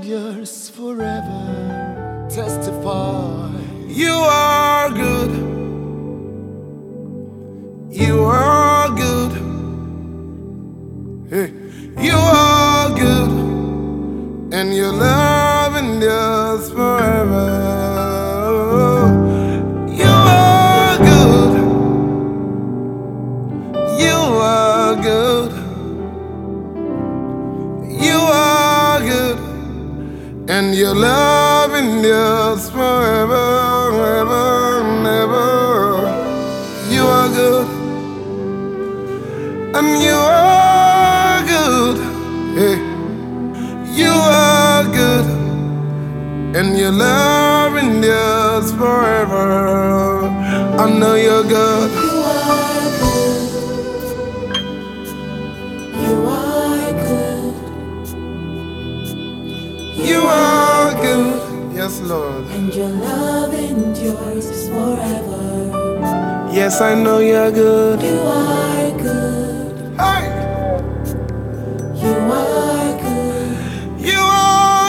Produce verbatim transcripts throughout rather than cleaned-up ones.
endures forever. Testify. You are good. You are good. Hey. You are good. And your love endures forever. You are good. You are good. You are good. And your love endures forever, ever, and ever. You are good. And you are good. Hey. You are good. And your love endures forever. I know you're good. You are good. You are good. You are good. Yes, Lord. And your love endures forever. Yes, I know you're good. You are good. Hey! You are good. You are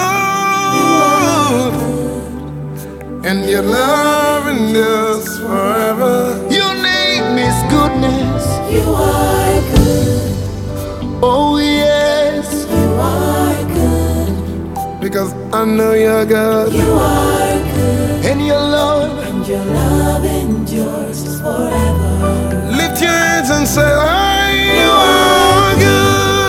good. And your love endures forever. Your name is goodness. You are good. Oh yes. You are good. Because I know you're good. You are good. And your love. And your love endures forever. Lift your hands and say, hey, you are good.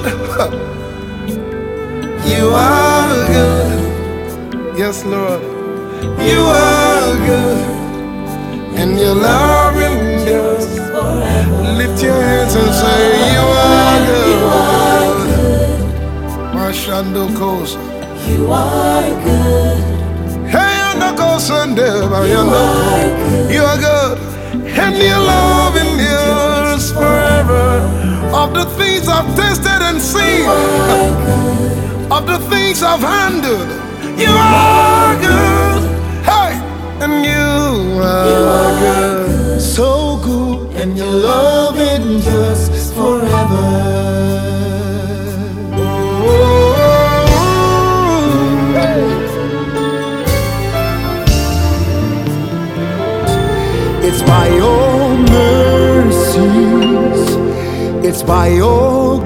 You are good. Yes, Lord. You are good. And your love endures forever. Lift your hands and say, you are good. Mashando Kosa. You are good. Hey, Yandako Sunday, you are good. And your love endures forever. Of the things I've tasted and seen, of the things I've handled, you are good. Hey, and you are good. So good. And your love endures forever. It's by your mercies, it's by your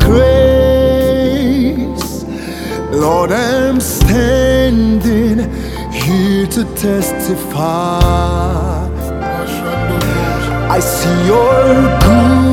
grace, Lord, I'm standing here to testify. I see your good.